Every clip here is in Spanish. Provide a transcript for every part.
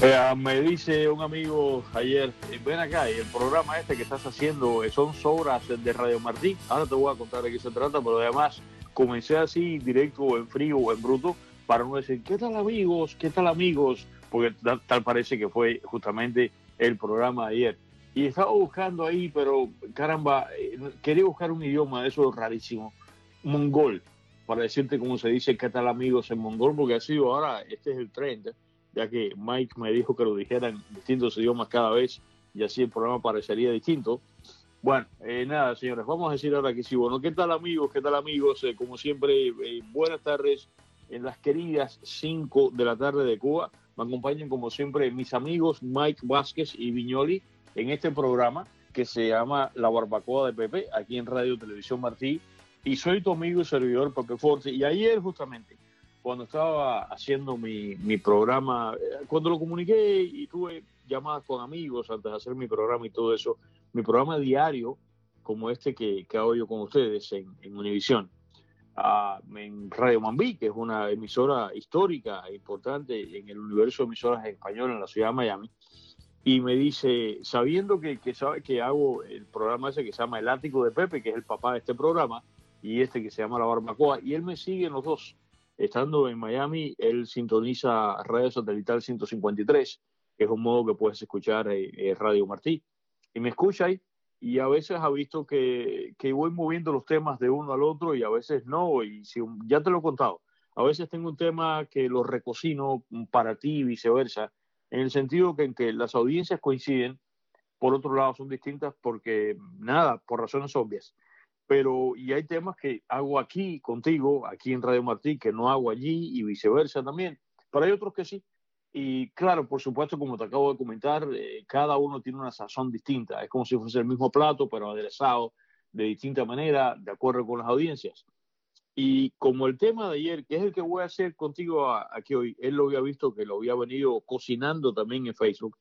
Me dice un amigo ayer, ven acá, y el programa este que estás haciendo son sobras de Radio Martí. Ahora te voy a contar de qué se trata, pero además comencé así directo o en frío o en bruto para no decir, ¿qué tal amigos? ¿Qué tal amigos? Porque tal parece que fue justamente el programa de ayer. Y estaba buscando ahí, pero caramba, quería buscar un idioma de eso rarísimo, mongol, para decirte cómo se dice qué tal amigos en mongol, porque ha sido ahora, este es el 30, ya que Mike me dijo que lo dijeran en distintos idiomas cada vez y así el programa parecería distinto. Bueno, nada, señores, vamos a decir ahora que sí. Bueno, ¿qué tal amigos? ¿Qué tal amigos? Como siempre, buenas tardes en las queridas 5 de la tarde de Cuba. Me acompañan como siempre mis amigos Mike Vázquez y Viñoli en este programa que se llama La Barbacoa de Pepe, aquí en Radio Televisión Martí. Y soy tu amigo y servidor Pepe Forte. Y ayer justamente cuando estaba haciendo mi programa, cuando lo comuniqué y tuve llamadas con amigos antes de hacer mi programa y todo eso, mi programa diario, como este que hago yo con ustedes en Univisión, en Radio Mambí, que es una emisora histórica e importante en el universo de emisoras españolas en la ciudad de Miami, y me dice, sabiendo que sabe que hago el programa ese que se llama El Ático de Pepe, que es el papá de este programa, y este que se llama La Barbacoa, y él me sigue en los dos. Estando en Miami, él sintoniza Radio Satelital 153, que es un modo que puedes escuchar Radio Martí, y me escucha ahí, y a veces ha visto que voy moviendo los temas de uno al otro y a veces no, y si, ya te lo he contado, a veces tengo un tema que lo recocino para ti y viceversa, en el sentido que en que las audiencias coinciden, por otro lado son distintas porque, nada, por razones obvias. Pero, y hay temas que hago aquí contigo, aquí en Radio Martí, que no hago allí y viceversa también. Pero hay otros que sí. Y claro, por supuesto, como te acabo de comentar, cada uno tiene una sazón distinta. Es como si fuese el mismo plato, pero aderezado de distinta manera, de acuerdo con las audiencias. Y como el tema de ayer, que es el que voy a hacer contigo aquí hoy, él lo había visto que lo había venido cocinando también en Facebook,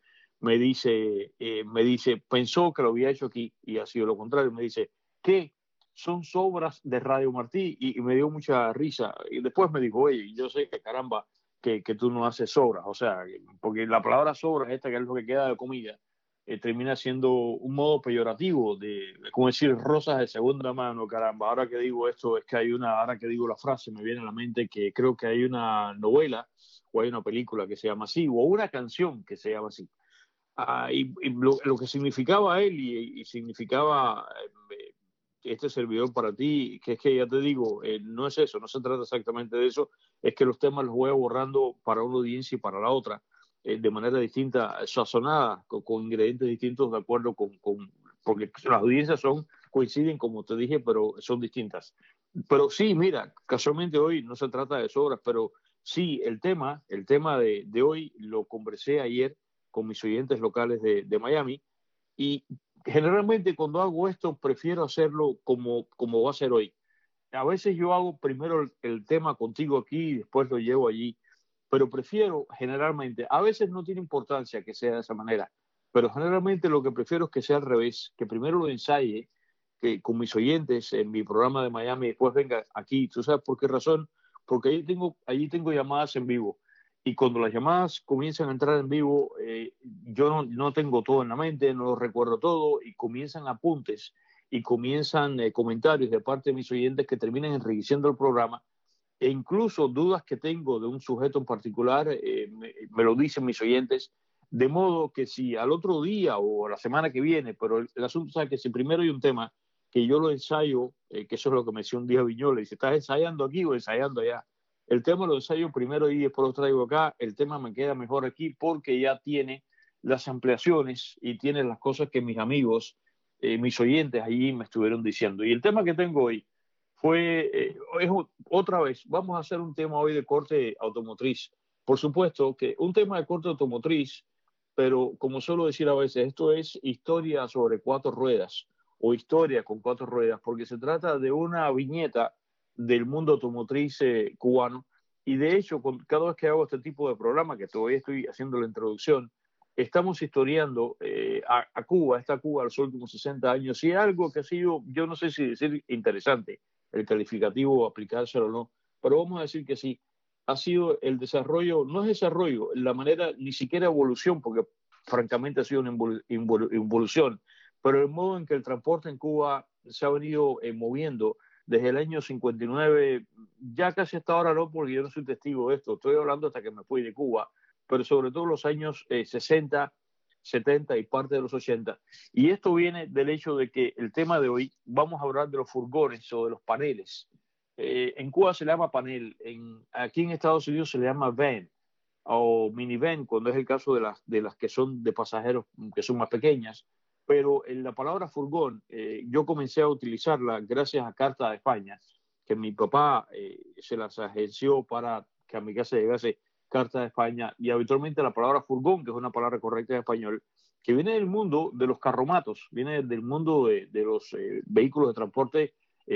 pensó que lo había hecho aquí y ha sido lo contrario, me dice, ¿qué? Son sobras de Radio Martí y me dio mucha risa. Y después me dijo, oye, yo sé que caramba, que tú no haces sobras, o sea, porque la palabra sobras, esta que es lo que queda de comida, termina siendo un modo peyorativo de, como decir, rosas de segunda mano, caramba. Ahora que digo esto, es que hay una, ahora que digo la frase, me viene a la mente que creo que hay una novela o hay una película que se llama así, o una canción que se llama así. Y lo que significaba él y significaba este servidor para ti, que es que ya te digo, no es eso, no se trata exactamente de eso, es que los temas los voy borrando para una audiencia y para la otra, de manera distinta, sazonada, con ingredientes distintos de acuerdo porque las audiencias coinciden, como te dije, pero son distintas. Pero sí, mira, casualmente hoy no se trata de sobras, pero sí, el tema de hoy lo conversé ayer con mis oyentes locales de Miami y generalmente cuando hago esto prefiero hacerlo como va a ser hoy. A veces yo hago primero el tema contigo aquí y después lo llevo allí, pero prefiero generalmente, a veces no tiene importancia que sea de esa manera, pero generalmente lo que prefiero es que sea al revés, que primero lo ensaye que con mis oyentes en mi programa de Miami y después venga aquí. ¿Tú sabes por qué razón? Porque allí tengo llamadas en vivo y cuando las llamadas comienzan a entrar en vivo, yo no tengo todo en la mente, no lo recuerdo todo y comienzan apuntes y comienzan comentarios de parte de mis oyentes que terminan enriqueciendo el programa e incluso dudas que tengo de un sujeto en particular, me lo dicen mis oyentes, de modo que si al otro día o la semana que viene, pero el asunto es que si primero hay un tema que yo lo ensayo, que eso es lo que me decía un día Viñola, y si estás ensayando aquí o ensayando allá, el tema lo ensayo primero y después lo traigo acá, el tema me queda mejor aquí porque ya tiene las ampliaciones y tiene las cosas que mis amigos, mis oyentes allí me estuvieron diciendo. Y el tema que tengo hoy otra vez, vamos a hacer un tema hoy de corte automotriz. Por supuesto que un tema de corte automotriz, pero como suelo decir a veces, esto es historia sobre cuatro ruedas o historia con cuatro ruedas, porque se trata de una viñeta del mundo automotriz cubano. Y de hecho, cada vez que hago este tipo de programa, que todavía estoy haciendo la introducción, estamos historiando a Cuba, esta Cuba, los últimos 60 años, y algo que ha sido, yo no sé si decir interesante, el calificativo o aplicárselo o no, pero vamos a decir que sí. ha sido el desarrollo, no es desarrollo, la manera, ni siquiera evolución, porque francamente ha sido una involución, pero el modo en que el transporte en Cuba se ha venido moviendo desde el año 59, ya casi hasta ahora no, porque yo no soy testigo de esto, estoy hablando hasta que me fui de Cuba, pero sobre todo los años 60, 70 y parte de los 80. Y esto viene del hecho de que el tema de hoy, vamos a hablar de los furgones o de los paneles. En Cuba se le llama panel, aquí en Estados Unidos se le llama van o minivan, cuando es el caso de las que son de pasajeros, que son más pequeñas. Pero en la palabra furgón, yo comencé a utilizarla gracias a Carta de España, que mi papá se las agenció para que a mi casa llegase Carta de España, y habitualmente la palabra furgón, que es una palabra correcta en español, que viene del mundo de los carromatos, viene del mundo de los vehículos de transporte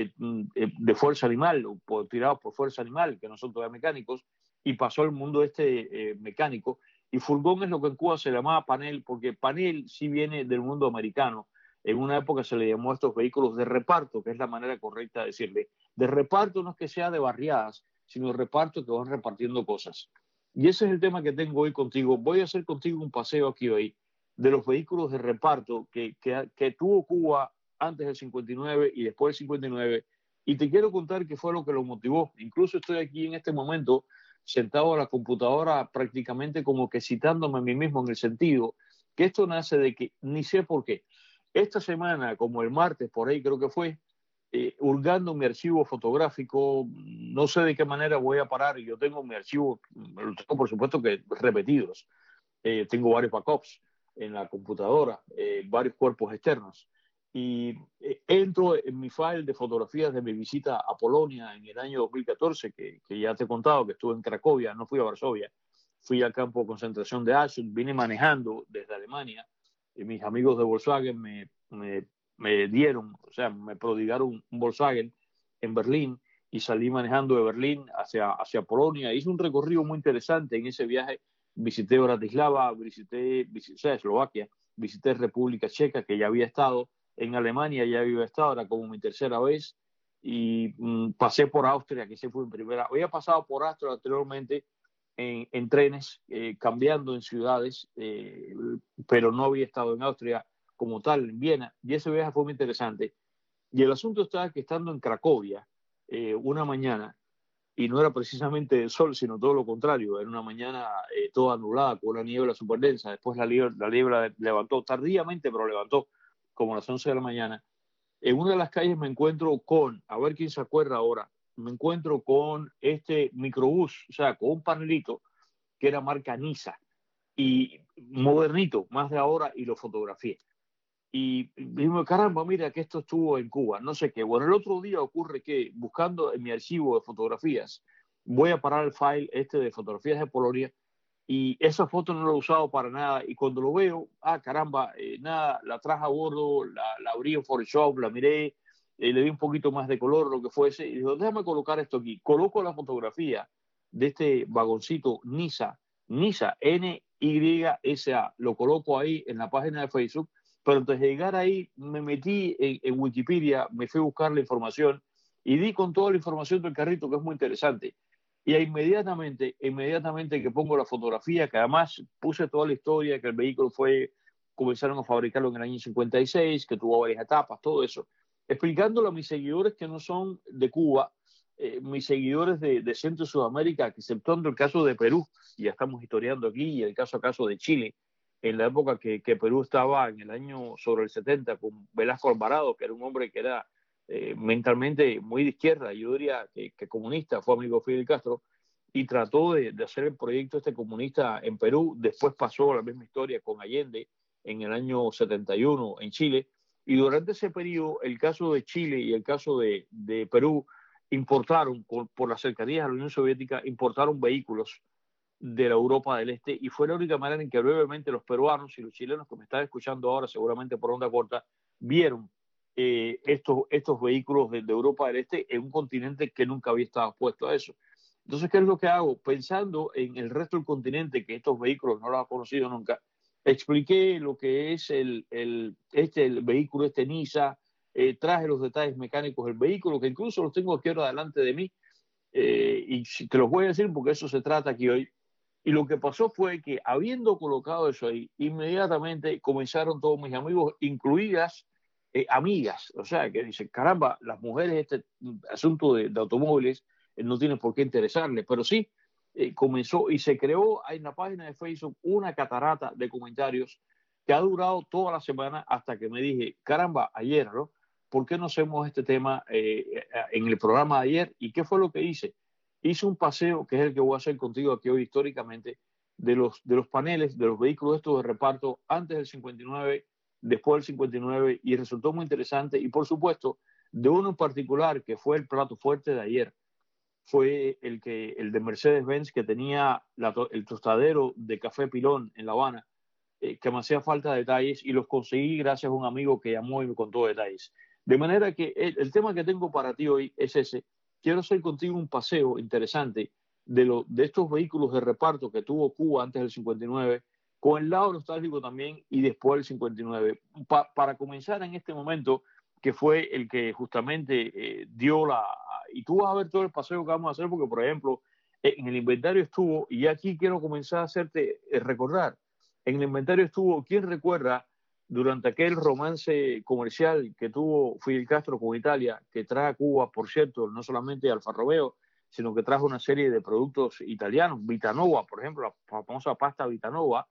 de fuerza animal, o tirados por fuerza animal, que no son todavía mecánicos, y pasó al mundo mecánico. Y furgón es lo que en Cuba se llamaba panel, porque panel sí viene del mundo americano. En una época se le llamó a estos vehículos de reparto, que es la manera correcta de decirle. De reparto no es que sea de barriadas, sino de reparto que van repartiendo cosas. Y ese es el tema que tengo hoy contigo. Voy a hacer contigo un paseo aquí hoy de los vehículos de reparto que tuvo Cuba antes del 59 y después del 59. Y te quiero contar qué fue lo que lo motivó. Incluso estoy aquí en este momento sentado a la computadora prácticamente como que citándome a mí mismo en el sentido que esto nace de que ni sé por qué. Esta semana, como el martes, por ahí creo que fue, hurgando mi archivo fotográfico, no sé de qué manera voy a parar, yo tengo mi archivo, lo tengo por supuesto que repetidos, tengo varios backups en la computadora, varios cuerpos externos, y entro en mi file de fotografías de mi visita a Polonia en el año 2014, que ya te he contado que estuve en Cracovia, no fui a Varsovia, fui al campo de concentración de Auschwitz, vine manejando desde Alemania, y mis amigos de Volkswagen me dieron, o sea, me prodigaron un Volkswagen en Berlín, y salí manejando de Berlín hacia Polonia. Hice un recorrido muy interesante en ese viaje. Visité Bratislava, visité Eslovaquia, visité República Checa, que ya había estado, en Alemania ya había estado, era como mi tercera vez, y pasé por Austria, que se fue en primera. Había pasado por Austria anteriormente en trenes, cambiando en ciudades, pero no había estado en Austria como tal, en Viena, y ese viaje fue muy interesante. Y el asunto está que estando en Cracovia, una mañana, y no era precisamente el sol, sino todo lo contrario, era una mañana toda nublada, con una niebla súper densa, después la niebla levantó tardíamente, pero levantó como a las 11 de la mañana. En una de las calles me encuentro con, a ver quién se acuerda ahora, me encuentro con este microbús, o sea, con un panelito que era marca Nisa, y modernito, más de ahora, y lo fotografié. Y digo, caramba, mira que esto estuvo en Cuba, no sé qué. Bueno, el otro día ocurre que buscando en mi archivo de fotografías, voy a parar el file de fotografías de Polonia, y esa foto no la he usado para nada. Y cuando lo veo, caramba, nada, la traje a bordo, la abrí en Photoshop, la miré, le di un poquito más de color, lo que fuese, y digo, déjame colocar esto aquí. Coloco la fotografía de este vagoncito Nisa, Nysa, lo coloco ahí en la página de Facebook, pero antes de llegar ahí me metí en Wikipedia, me fui a buscar la información y di con toda la información del carrito, que es muy interesante. Y inmediatamente que pongo la fotografía, que además puse toda la historia, que el vehículo comenzaron a fabricarlo en el año 56, que tuvo varias etapas, todo eso, explicándolo a mis seguidores que no son de Cuba, mis seguidores de Centro y Sudamérica, exceptuando el caso de Perú, y ya estamos historiando aquí, y el caso de Chile, en la época que Perú estaba en el año sobre el 70 con Velasco Alvarado, que era un hombre que era mentalmente muy de izquierda, yo diría que comunista, fue amigo de Fidel Castro, y trató de hacer el proyecto comunista en Perú. Después pasó la misma historia con Allende en el año 71 en Chile, y durante ese periodo el caso de Chile y el caso de Perú importaron, por las cercanías a la Unión Soviética, importaron vehículos de la Europa del Este, y fue la única manera en que brevemente los peruanos y los chilenos que me están escuchando ahora, seguramente por onda corta, vieron estos vehículos de Europa del Este en un continente que nunca había estado expuesto a eso. Entonces, ¿qué es lo que hago? Pensando en el resto del continente, que estos vehículos no los ha conocido nunca, expliqué lo que es el vehículo, Nisa, traje los detalles mecánicos del vehículo, que incluso los tengo aquí ahora delante de mí, y te los voy a decir porque eso se trata aquí hoy. Y lo que pasó fue que, habiendo colocado eso ahí, inmediatamente comenzaron todos mis amigos, incluidas amigas. O sea, que dicen, caramba, las mujeres este asunto de automóviles no tiene por qué interesarles. Pero sí, comenzó y se creó en la página de Facebook una catarata de comentarios que ha durado toda la semana hasta que me dije, caramba, ayer, ¿no? ¿Por qué no hacemos este tema en el programa de ayer? ¿Y qué fue lo que hice? Hice un paseo, que es el que voy a hacer contigo aquí hoy históricamente, de los paneles, de los vehículos estos de reparto antes del 59, después del 59, y resultó muy interesante. Y por supuesto, de uno en particular, que fue el plato fuerte de ayer, fue el de Mercedes-Benz, que tenía el tostadero de café Pilón en La Habana, que me hacía falta detalles y los conseguí gracias a un amigo que llamó y me contó detalles. De manera que el tema que tengo para ti hoy es ese. Quiero hacer contigo un paseo interesante de estos vehículos de reparto que tuvo Cuba antes del 59, con el lado nostálgico también y después del 59. Para comenzar en este momento, que fue el que justamente dio la... Y tú vas a ver todo el paseo que vamos a hacer porque, por ejemplo, en el inventario estuvo, y aquí quiero comenzar a hacerte recordar, en el inventario estuvo, ¿quién recuerda durante aquel romance comercial que tuvo Fidel Castro con Italia, que trae a Cuba, por cierto, no solamente Alfa Romeo, sino que trajo una serie de productos italianos, Vitanova, por ejemplo, la famosa pasta Vitanova,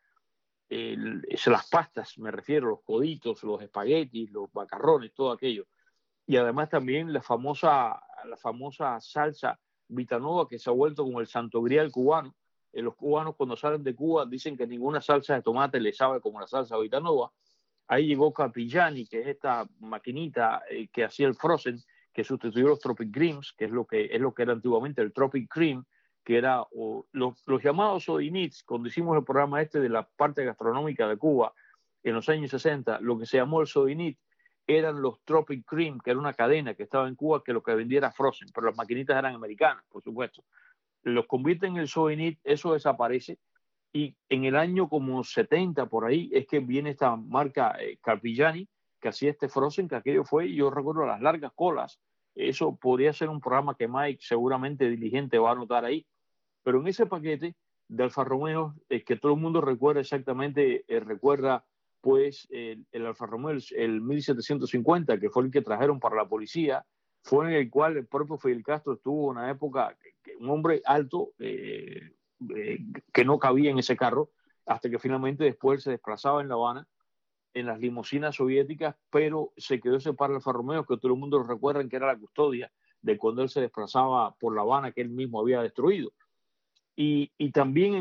las pastas, me refiero, los coditos, los espaguetis, los macarrones, todo aquello. Y además también la famosa salsa Vitanova, que se ha vuelto como el santo grial cubano. Los cubanos cuando salen de Cuba dicen que ninguna salsa de tomate les sabe como la salsa Vitanova. Ahí llegó Capillani, que es esta maquinita que hacía el frozen, que sustituyó los Tropic Creams, que es lo que era antiguamente el Tropic Cream, que era los llamados Sodinits. Cuando hicimos el programa este de la parte gastronómica de Cuba en los años 60, lo que se llamó el Sodinit eran los Tropic Cream, que era una cadena que estaba en Cuba que lo que vendía era frozen, pero las maquinitas eran americanas, por supuesto. Los convierten en el Sodinit, eso desaparece, y en el año como 70 por ahí es que viene esta marca Carpigiani, que hacía este frozen, que aquello fue, yo recuerdo las largas colas. Eso podría ser un programa que Mike seguramente diligente va a anotar ahí, pero en ese paquete de Alfa Romeo, que todo el mundo recuerda exactamente, recuerda pues el Alfa Romeo, el 1750, que fue el que trajeron para la policía, fue en el cual el propio Fidel Castro estuvo una época, un hombre alto, que no cabía en ese carro, hasta que finalmente después se desplazaba en La Habana en las limusinas soviéticas, pero se quedó ese par de Alfa Romeo, que todo el mundo lo recuerda, que era la custodia de cuando él se desplazaba por La Habana, que él mismo había destruido. Y también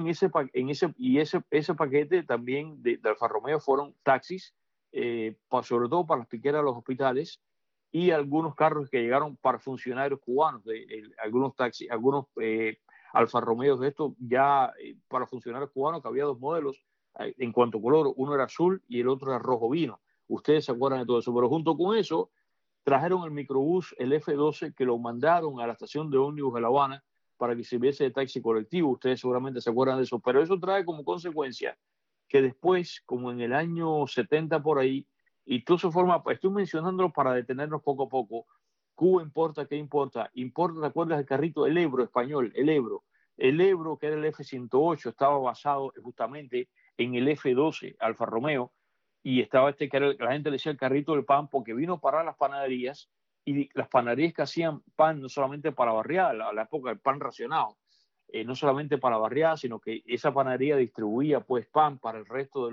ese paquete también de Alfa Romeo fueron taxis, sobre todo para las piqueras de los hospitales, y algunos carros que llegaron para funcionarios cubanos, algunos taxis, algunos Alfa Romeos de estos ya para funcionarios cubanos, que había dos modelos en cuanto a color, uno era azul y el otro era rojo vino. Ustedes se acuerdan de todo eso, pero junto con eso trajeron el microbús, el F-12, que lo mandaron a la estación de ómnibus de La Habana para que sirviese de taxi colectivo. Ustedes seguramente se acuerdan de eso, pero eso trae como consecuencia que después, como en el año 70 por ahí, y todo se forma, estoy mencionándolo para detenernos poco a poco. Cuba importa, ¿qué importa? Importa, ¿te acuerdas del carrito? El Ebro español, el Ebro. El Ebro, que era el F-108, estaba basado justamente en el F-12 Alfa Romeo, y estaba este que era, la gente le decía el carrito del pan, porque vino para las panaderías, y las panaderías que hacían pan no solamente para barriada, la época del pan racionado, no solamente para barriada, sino que esa panadería distribuía pues pan para el resto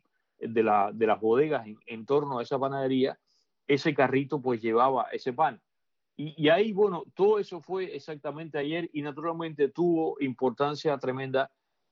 de las bodegas en torno a esa panadería. Ese carrito pues llevaba ese pan. Y ahí, bueno, todo eso fue exactamente ayer, y naturalmente tuvo importancia tremenda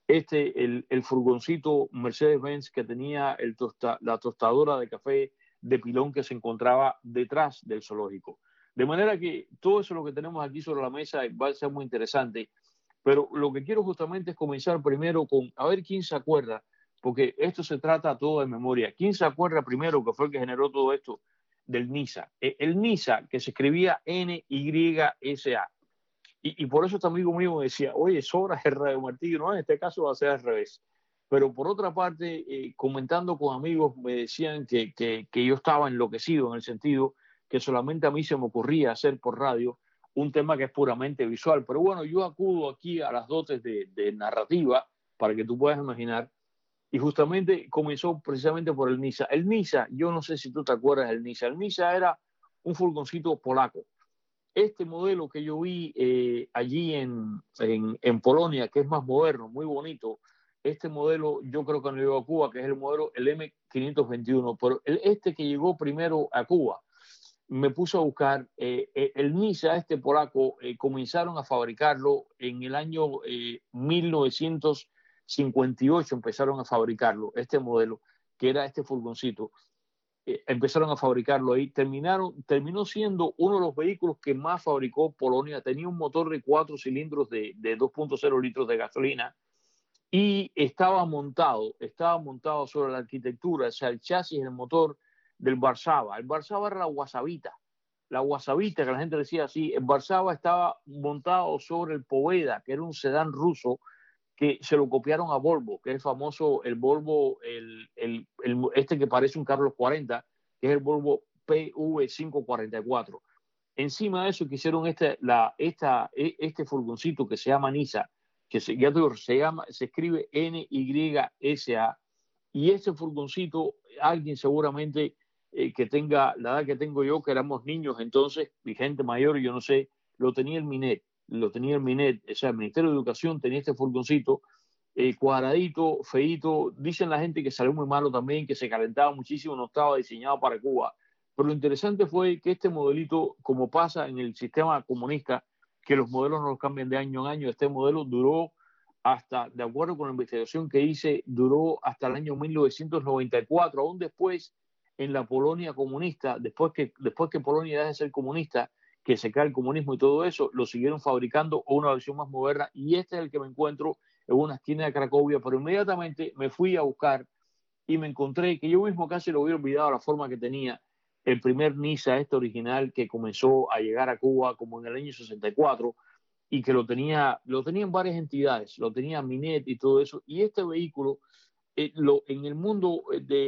el furgoncito Mercedes-Benz que tenía la tostadora de café de pilón que se encontraba detrás del zoológico. De manera que todo eso lo que tenemos aquí sobre la mesa va a ser muy interesante, pero lo que quiero justamente es comenzar primero con a ver quién se acuerda, porque esto se trata todo de memoria. ¿Quién se acuerda primero que fue el que generó todo esto del NISA? El NISA, que se escribía NYSA. Y por eso este amigo mío me decía, oye, sobra el Radio Martillo, no, en este caso va a ser al revés. Pero por otra parte, comentando con amigos, me decían que yo estaba enloquecido, en el sentido que solamente a mí se me ocurría hacer por radio un tema que es puramente visual. Pero bueno, yo acudo aquí a las dotes de narrativa para que tú puedas imaginar. Y justamente comenzó precisamente por el Nisa. El Nisa, yo no sé si tú te acuerdas del Nisa. El Nisa era un furgoncito polaco. Este modelo que yo vi allí en Polonia, que es más moderno, muy bonito, este modelo yo creo que no llegó a Cuba, que es el modelo el M521, pero este que llegó primero a Cuba, me puse a buscar el Nisa, este polaco, comenzaron a fabricarlo en el año 1958, empezaron a fabricarlo, este modelo, que era este furgoncito. Empezaron a fabricarlo ahí, terminó siendo uno de los vehículos que más fabricó Polonia, tenía un motor de 4 cilindros de 2.0 litros de gasolina y estaba montado sobre la arquitectura, o sea, el chasis y el motor del Warszawa. El Warszawa era la Wasavita, que la gente decía así. El Warszawa estaba montado sobre el Poveda, que era un sedán ruso, que se lo copiaron a Volvo, que es el famoso, el Volvo, este que parece un Carlos 40, que es el Volvo PV544. Encima de eso que hicieron este furgoncito que se llama Nisa, que ya te digo, se escribe NYSA, y este furgoncito, alguien seguramente que tenga la edad que tengo yo, que éramos niños entonces, y gente mayor, yo no sé, lo tenía el Minet, o sea, el Ministerio de Educación tenía este furgoncito cuadradito, feíto. Dicen la gente que salió muy malo también, que se calentaba muchísimo, no estaba diseñado para Cuba. Pero lo interesante fue que este modelito, como pasa en el sistema comunista, que los modelos no los cambian de año en año, este modelo duró hasta, de acuerdo con la investigación que hice, duró hasta el año 1994, aún después en la Polonia comunista, después que Polonia deja de ser comunista, que se cae el comunismo y todo eso, lo siguieron fabricando una versión más moderna, y este es el que me encuentro en una esquina de Cracovia, pero inmediatamente me fui a buscar y me encontré que yo mismo casi lo hubiera olvidado la forma que tenía el primer Nisa, este original, que comenzó a llegar a Cuba como en el año 64, y que lo tenían varias entidades, lo tenía Minet y todo eso, y este vehículo en el mundo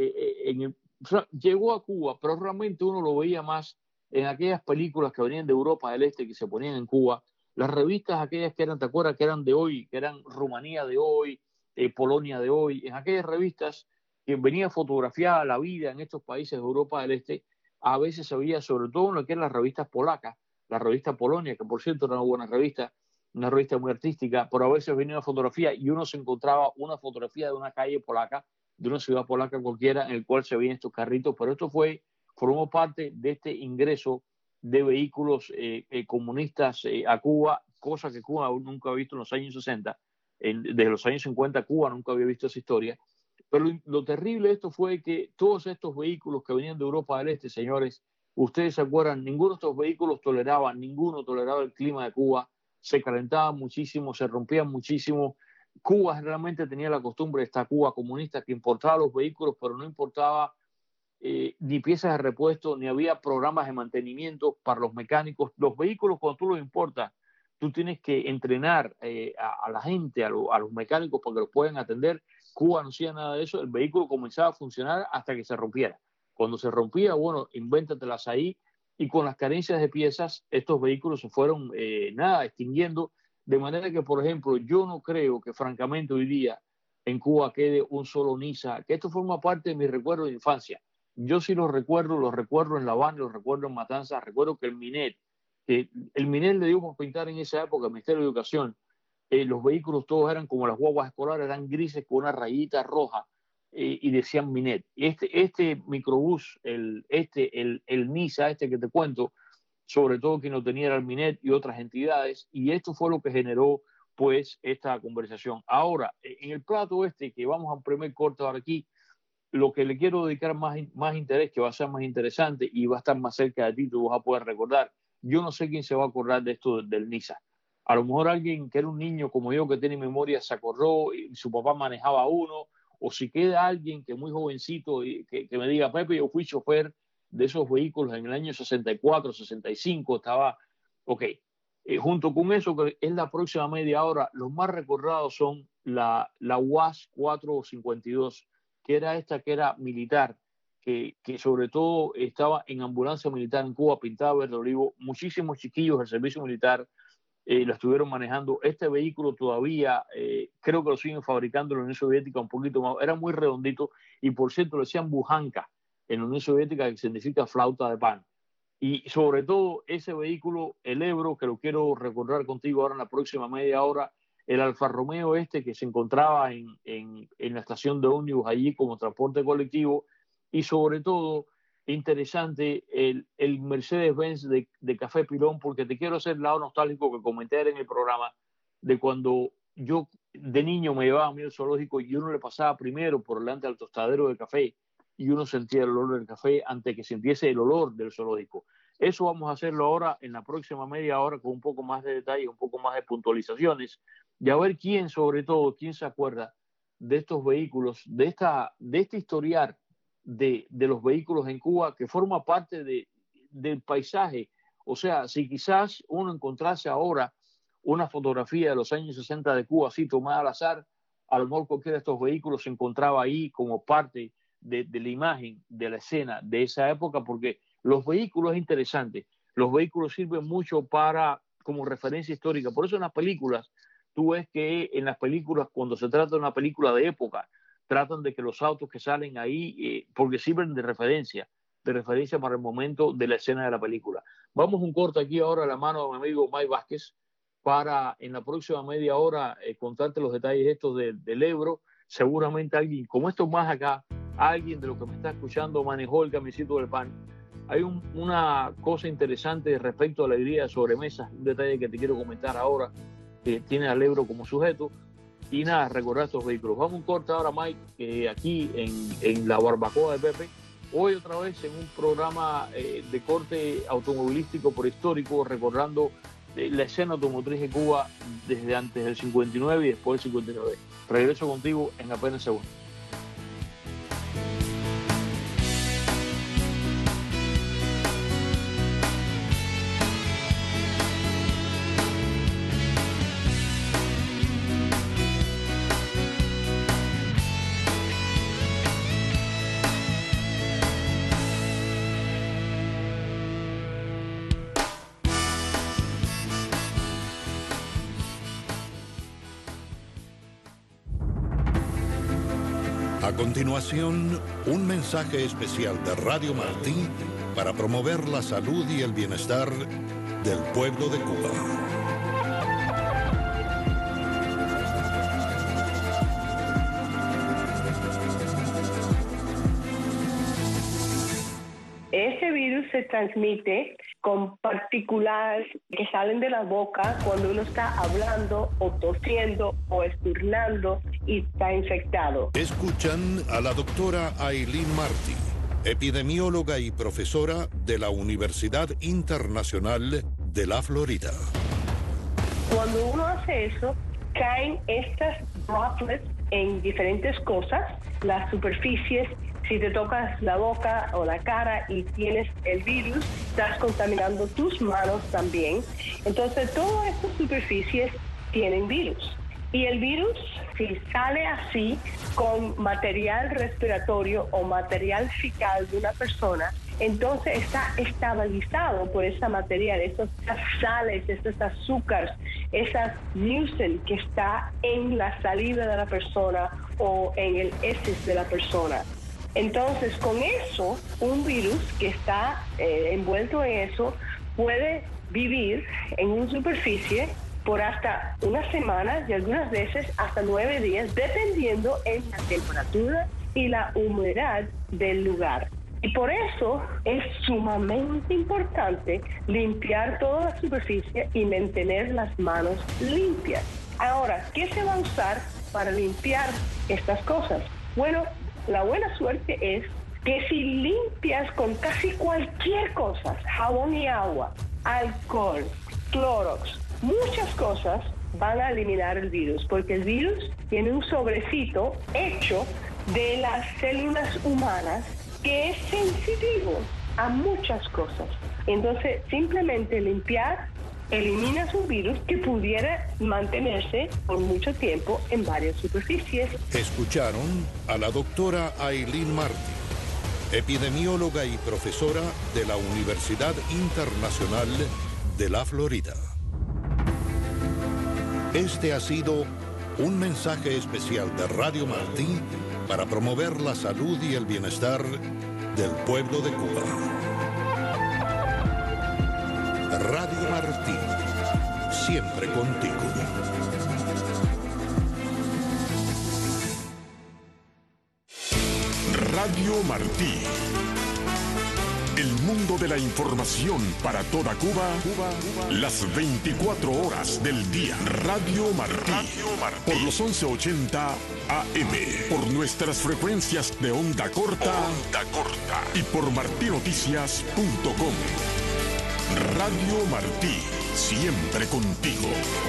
llegó a Cuba, pero realmente uno lo veía más en aquellas películas que venían de Europa del Este, que se ponían en Cuba, las revistas aquellas que eran, ¿te acuerdas? Que eran de hoy, que eran Rumanía de hoy, Polonia de hoy, en aquellas revistas que venía fotografiada la vida en estos países de Europa del Este, a veces se veía, sobre todo en lo que eran las revistas polacas, la revista Polonia, que por cierto era una revista muy artística, pero a veces venía una fotografía y uno se encontraba una fotografía de una calle polaca, de una ciudad polaca cualquiera, en el cual se veían estos carritos, pero esto formó parte de este ingreso de vehículos comunistas a Cuba, cosa que Cuba nunca ha visto en los años 60. Desde los años 50 Cuba nunca había visto esa historia. Pero lo terrible de esto fue que todos estos vehículos que venían de Europa del Este, señores, ustedes se acuerdan, ninguno de estos vehículos ninguno toleraba el clima de Cuba, se calentaban muchísimo, se rompían muchísimo. Cuba realmente tenía la costumbre, esta Cuba comunista, que importaba los vehículos, pero no importaba ni piezas de repuesto, ni había programas de mantenimiento para los mecánicos. Los vehículos, cuando tú los importas, tú tienes que entrenar a la gente, a los mecánicos, para que los puedan atender. Cuba no hacía nada de eso, el vehículo comenzaba a funcionar hasta que se rompiera. Cuando se rompía, bueno, invéntatelas ahí, y con las carencias de piezas, estos vehículos se fueron, extinguiendo, de manera que, por ejemplo, yo no creo que, francamente, hoy día en Cuba quede un solo Nisa, que esto forma parte de mi recuerdo de infancia. Yo sí los recuerdo en La Habana, los recuerdo en Matanzas, recuerdo que el Minet le dio por pintar en esa época, el Ministerio de Educación, los vehículos todos eran como las guaguas escolares, eran grises con una rayita roja, y decían Minet. Este microbús, el Nisa, este que te cuento, sobre todo quien lo tenía era el Minet y otras entidades, y esto fue lo que generó pues esta conversación. Ahora, en el plato este que vamos a un primer corte ahora aquí, lo que le quiero dedicar más interés, que va a ser más interesante y va a estar más cerca de ti, tú vas a poder recordar. Yo no sé quién se va a acordar de esto del Nisa. A lo mejor alguien que era un niño como yo, que tiene memoria, se acordó y su papá manejaba uno, o si queda alguien que es muy jovencito y que me diga, Pepe, yo fui chofer de esos vehículos en el año 64, 65, estaba, ok. Junto con eso, que es la próxima media hora, los más recordados son la UAS 452, que era esta, que era militar, que sobre todo estaba en ambulancia militar en Cuba, pintado verde olivo. Muchísimos chiquillos del servicio militar lo estuvieron manejando. Este vehículo todavía creo que lo siguen fabricando en la Unión Soviética un poquito más. Era muy redondito y, por cierto, le decían bujanka en la Unión Soviética, que significa flauta de pan. Y sobre todo ese vehículo, el Ebro, que lo quiero recordar contigo ahora en la próxima media hora, el Alfa Romeo este que se encontraba en la estación de ómnibus allí como transporte colectivo, y sobre todo interesante el Mercedes-Benz de Café Pilón, porque te quiero hacer el lado nostálgico que comenté en el programa, de cuando yo de niño me llevaba a mí al zoológico y uno le pasaba primero por delante al tostadero de café y uno sentía el olor del café antes que sintiese el olor del zoológico. Eso vamos a hacerlo ahora en la próxima media hora con un poco más de detalle, un poco más de puntualizaciones, y a ver quién, sobre todo, quién se acuerda de estos vehículos, de este historial de los vehículos en Cuba, que forma parte del paisaje. O sea, si quizás uno encontrase ahora una fotografía de los años 60 de Cuba, así tomada al azar, a lo mejor cualquiera de estos vehículos se encontraba ahí como parte de la imagen, de la escena de esa época, porque los vehículos es interesante. Los vehículos sirven mucho como referencia histórica. Por eso en las películas, tú ves que en las películas, cuando se trata de una película de época, tratan de que los autos que salen ahí, porque sirven de referencia para el momento de la escena de la película. Vamos un corte aquí ahora a la mano de mi amigo Mike Vázquez para en la próxima media hora contarte los detalles estos del Ebro. Seguramente alguien, como esto más acá, alguien de los que me está escuchando manejó el camisito del pan. Hay una cosa interesante respecto a la alegría de sobremesa, un detalle que te quiero comentar ahora, que tiene al Ebro como sujeto. Y nada, recordar estos vehículos. Vamos un corte ahora, Mike, aquí en la barbacoa de Pepe. Hoy otra vez en un programa de corte automovilístico por histórico, recordando la escena automotriz de Cuba desde antes del 59 y después del 59. Regreso contigo en apenas segundos. A continuación, un mensaje especial de Radio Martí para promover la salud y el bienestar del pueblo de Cuba. Ese virus se transmite con partículas que salen de la boca cuando uno está hablando o tosiendo o esturnando y está infectado. Escuchan a la doctora Aylin Martí, epidemióloga y profesora de la Universidad Internacional de la Florida. Cuando uno hace eso, caen estas droplets en diferentes cosas, las superficies. Si te tocas la boca o la cara y tienes el virus, estás contaminando tus manos también. Entonces, todas estas superficies tienen virus. Y el virus, si sale así con material respiratorio o material fecal de una persona, entonces está estabilizado por ese material, esas sales, esos azúcares, esa mucin que está en la saliva de la persona o en el heces de la persona. Entonces, con eso, un virus que está envuelto en eso puede vivir en una superficie por hasta una semana y algunas veces hasta 9 días, dependiendo en la temperatura y la humedad del lugar. Y por eso es sumamente importante limpiar toda la superficie y mantener las manos limpias. Ahora, ¿qué se va a usar para limpiar estas cosas? Bueno, la buena suerte es que si limpias con casi cualquier cosa, jabón y agua, alcohol, Clorox, muchas cosas van a eliminar el virus, porque el virus tiene un sobrecito hecho de las células humanas que es sensitivo a muchas cosas. Entonces, simplemente limpiar eliminas un virus que pudiera mantenerse por mucho tiempo en varias superficies. Escucharon a la doctora Aylin Martí, epidemióloga y profesora de la Universidad Internacional de la Florida. Este ha sido un mensaje especial de Radio Martí para promover la salud y el bienestar del pueblo de Cuba. Radio Martí, siempre contigo. Radio Martí. El mundo de la información para toda Cuba, las 24 horas del día. Radio Martí. Por los 1180 AM. Por nuestras frecuencias de onda corta. Y por martinoticias.com. Radio Martí. Siempre contigo.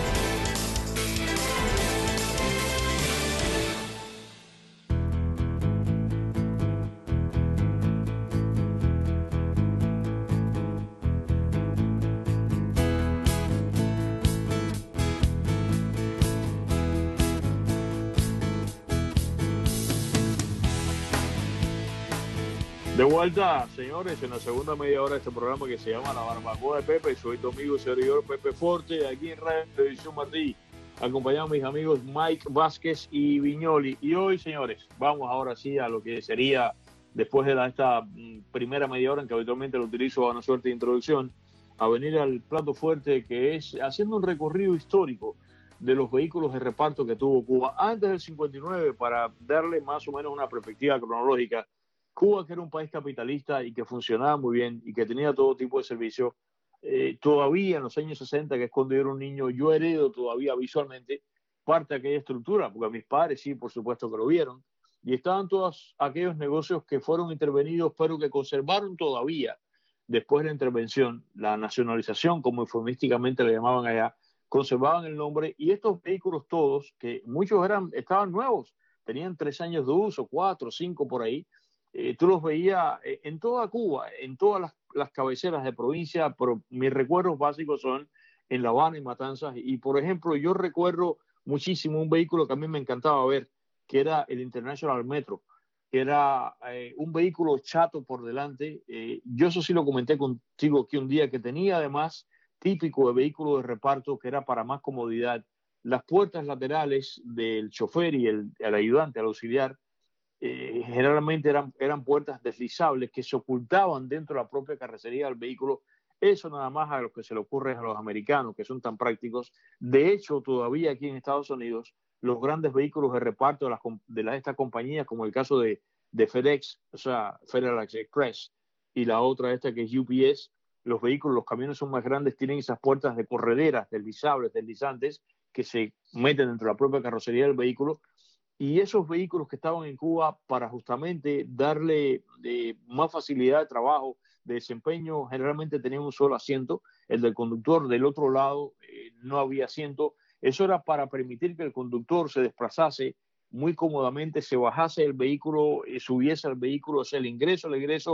De vuelta, señores, en la segunda media hora de este programa que se llama La Barbacoa de Pepe. Soy tu amigo servidor Pepe Forte, aquí en Radio Televisión Martí, acompañado de mis amigos Mike Vázquez y Viñoli. Y hoy, señores, vamos ahora sí a lo que sería, después de esta primera media hora en que habitualmente lo utilizo a una suerte de introducción, a venir al plato fuerte, que es haciendo un recorrido histórico de los vehículos de reparto que tuvo Cuba antes del 59, para darle más o menos una perspectiva cronológica. Cuba, que era un país capitalista y que funcionaba muy bien y que tenía todo tipo de servicios, todavía en los años 60, que es cuando yo era un niño, yo heredo todavía visualmente parte de aquella estructura, porque a mis padres sí, por supuesto que lo vieron, y estaban todos aquellos negocios que fueron intervenidos, pero que conservaron todavía, después de la intervención, la nacionalización, como eufemísticamente le llamaban allá, conservaban el nombre, y estos vehículos todos, que muchos estaban nuevos, tenían 3 años de uso, 4, 5 por ahí. Tú los veías en toda Cuba, en todas las cabeceras de provincia, pero mis recuerdos básicos son en La Habana y Matanzas. Y, por ejemplo, yo recuerdo muchísimo un vehículo que a mí me encantaba ver, que era el International Metro, que era un vehículo chato por delante. Yo eso sí lo comenté contigo aquí un día, que tenía además, típico de vehículo de reparto, que era para más comodidad, las puertas laterales del chofer y el ayudante, el auxiliar, generalmente eran puertas deslizables que se ocultaban dentro de la propia carrocería del vehículo. Eso nada más a lo que se le ocurre a los americanos, que son tan prácticos. De hecho, todavía aquí en Estados Unidos, los grandes vehículos de reparto de estas compañías, como el caso de FedEx, o sea, Federal Express, y la otra esta que es UPS, los camiones son más grandes, tienen esas puertas de correderas, deslizantes, que se meten dentro de la propia carrocería del vehículo. Y esos vehículos que estaban en Cuba, para justamente darle más facilidad de trabajo, de desempeño, generalmente tenían un solo asiento, el del conductor. Del otro lado no había asiento. Eso era para permitir que el conductor se desplazase muy cómodamente, se bajase del vehículo, subiese al vehículo. O sea, el ingreso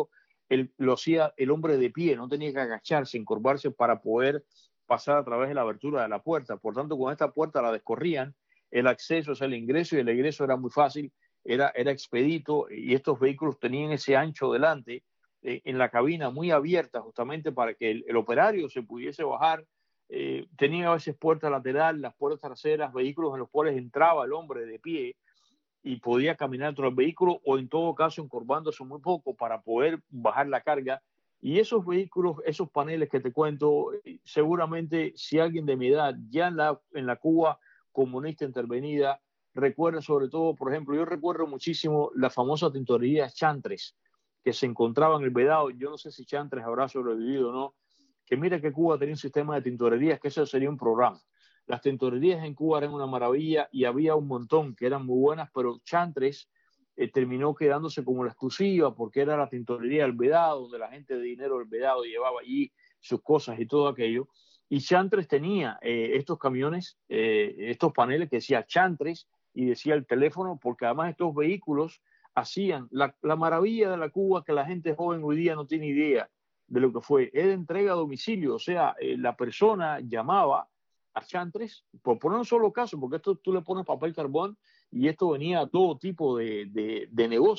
lo hacía el hombre de pie, no tenía que agacharse, encorvarse para poder pasar a través de la abertura de la puerta. Por tanto, con esta puerta la descorrían. El acceso, o sea, el ingreso y el egreso era muy fácil, era expedito, y estos vehículos tenían ese ancho delante, en la cabina muy abierta, justamente para que el operario se pudiese bajar. Tenía a veces puerta lateral, las puertas traseras, vehículos en los cuales entraba el hombre de pie y podía caminar dentro del vehículo, o en todo caso encorvándose muy poco para poder bajar la carga. Y esos vehículos, esos paneles que te cuento, seguramente si alguien de mi edad, ya en la Cuba comunista intervenida, recuerda sobre todo, por ejemplo, yo recuerdo muchísimo la famosa tintorería Chantres, que se encontraba en el Vedado. Yo no sé si Chantres habrá sobrevivido o no, que mira que Cuba tenía un sistema de tintorerías, que eso sería un programa. Las tintorerías en Cuba eran una maravilla y había un montón que eran muy buenas, pero Chantres terminó quedándose como la exclusiva, porque era la tintorería del Vedado, donde la gente de dinero del Vedado llevaba allí sus cosas y todo aquello. Y Chantres tenía estos camiones, estos paneles que decía Chantres y decía el teléfono, porque además estos vehículos hacían la maravilla de la Cuba, que la gente joven hoy día no tiene idea de lo que fue. Era entrega a domicilio, o sea, la persona llamaba a Chantres, por poner un solo caso, porque esto tú le pones papel carbón y esto venía a todo tipo de negocio.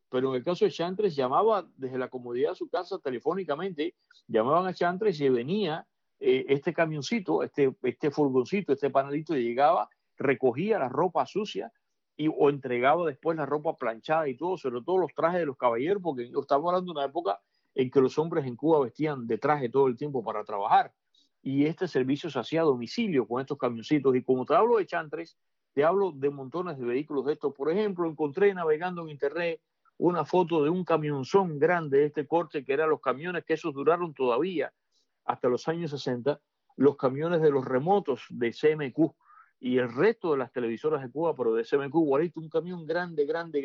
pero en el caso de Chantres llamaba desde la comodidad de su casa telefónicamente, llamaban a Chantres y venía este camioncito, este furgoncito, este panelito, y llegaba, recogía la ropa sucia o entregaba después la ropa planchada y todo, sobre todo los trajes de los caballeros, porque estamos hablando de una época en que los hombres en Cuba vestían de traje todo el tiempo para trabajar. Y este servicio se hacía a domicilio con estos camioncitos. Y como te hablo de Chantres, te hablo de montones de vehículos de estos. Por ejemplo, encontré navegando en internet una foto de un camionzón grande de este corte, que eran los camiones que esos duraron todavía hasta los años 60, los camiones de los remotos de CMQ y el resto de las televisoras de Cuba, pero de CMQ igualito, un camión grande,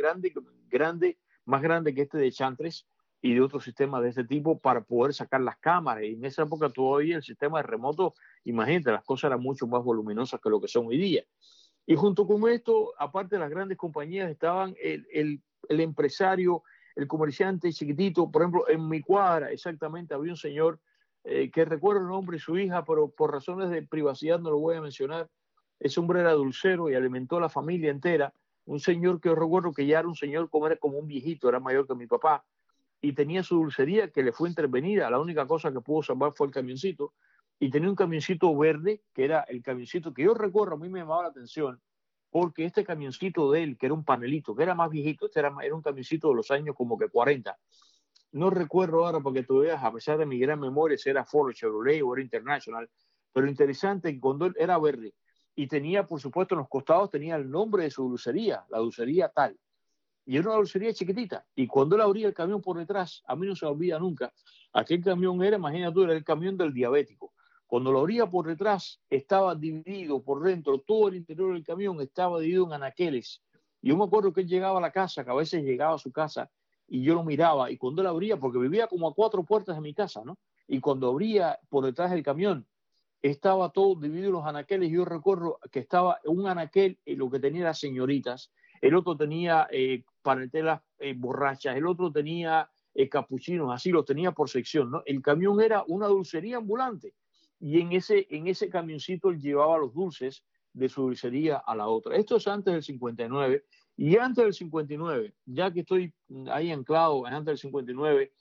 más grande que este de Chantres y de otros sistemas de este tipo para poder sacar las cámaras. Y en esa época todavía el sistema de remoto, imagínate, las cosas eran mucho más voluminosas que lo que son hoy día. Y junto con esto, aparte de las grandes compañías, estaban el empresario, el comerciante chiquitito. Por ejemplo, en mi cuadra exactamente había un señor que recuerdo el nombre y su hija, pero por razones de privacidad no lo voy a mencionar. Ese hombre era dulcero y alimentó a la familia entera. Un señor que yo recuerdo que ya era un señor como un viejito, era mayor que mi papá, y tenía su dulcería que le fue intervenida. La única cosa que pudo salvar fue el camioncito. Y tenía un camioncito verde, que era el camioncito que yo recuerdo, a mí me llamaba la atención, porque este camioncito de él, que era un panelito, que era más viejito, era un camioncito de los años como que 40. No recuerdo ahora porque tú veas, a pesar de mi gran memoria, si era Ford, Chevrolet o era International, pero interesante que cuando él era verde y tenía, por supuesto, en los costados tenía el nombre de su dulcería, la dulcería tal, y era una dulcería chiquitita, y cuando él abría el camión por detrás, a mí no se me olvida nunca, aquel camión era, imagínate tú, era el camión del diabético. Cuando lo abría por detrás, estaba dividido por dentro, todo el interior del camión estaba dividido en anaqueles. Y yo me acuerdo que él llegaba a la casa, que a veces llegaba a su casa, y yo lo miraba, y cuando él abría, porque vivía como a 4 puertas de mi casa, ¿no? Y cuando abría por detrás del camión, estaba todo dividido en los anaqueles. Yo recuerdo que estaba un anaquel, lo que tenía las señoritas, el otro tenía panetelas borrachas, el otro tenía capuchinos, así los tenía por sección, ¿no? El camión era una dulcería ambulante, y en ese camioncito él llevaba los dulces de su dulcería a la otra. Esto es antes del 59, y antes del 59, ya que estoy ahí anclado, antes del 59,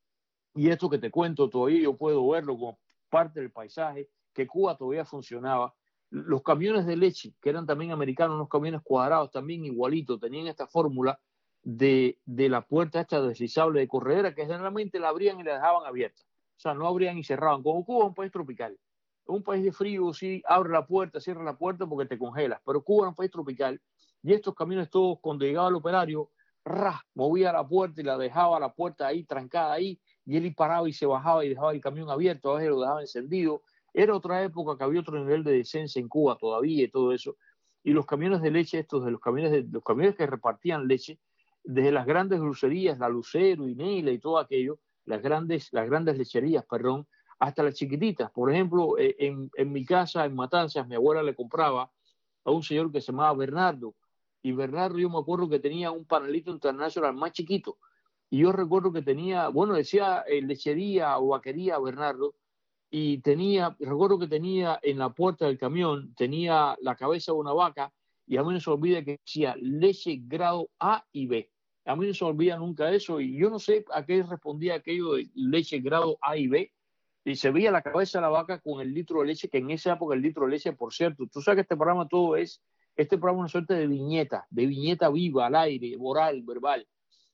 y esto que te cuento todavía yo puedo verlo como parte del paisaje, que Cuba todavía funcionaba. Los camiones de leche, que eran también americanos, unos camiones cuadrados también igualitos, tenían esta fórmula de la puerta esta deslizable de corredera, que generalmente la abrían y la dejaban abierta. O sea, no abrían y cerraban. Como Cuba es un país tropical. Un país de frío, sí, abre la puerta, cierra la puerta porque te congelas. Pero Cuba es un país tropical, y estos camiones todos, cuando llegaba el operario, movía la puerta y la dejaba la puerta ahí, trancada ahí, y él paraba y se bajaba y dejaba el camión abierto, a veces lo dejaba encendido. Era otra época que había otro nivel de decencia en Cuba todavía y todo eso. Y los camiones de leche, estos de los camiones que repartían leche, desde las grandes dulcerías, la Lucero y Neila y todo aquello, las grandes lecherías, perdón, hasta las chiquititas. Por ejemplo, en mi casa, en Matanzas, mi abuela le compraba a un señor que se llamaba Bernardo. Y Bernardo, yo me acuerdo que tenía un panelito International más chiquito. Y yo recuerdo que tenía, bueno, decía lechería o vaquería Bernardo, y recuerdo que tenía en la puerta del camión, tenía la cabeza de una vaca, y a mí no se olvida que decía leche grado A y B. A mí no se olvida nunca eso, y yo no sé a qué respondía aquello de leche grado A y B, y se veía la cabeza de la vaca con el litro de leche, que en esa época el litro de leche, por cierto, tú sabes que este programa es una suerte de viñeta viva, al aire, oral, verbal.